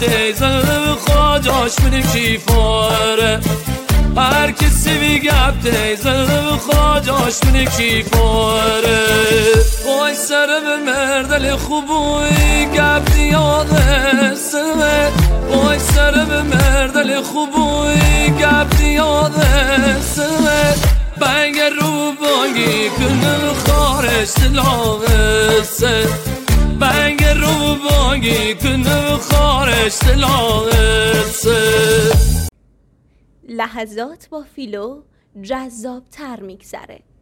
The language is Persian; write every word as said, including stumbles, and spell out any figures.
گفته زنم خواجاش من کیفاره هر کسی میگفته زنم خواجاش من کیفاره وای سرم مردل خوبوی گفتی یاده سمه وای سرم مردل خوبوی گفتی یاده سمه بنگ رو بانگی کنم خارش دلاغسه بنگ رو بانگی کنم خارش دلاغسه. لحظات با فیلو جذاب تر میگذره.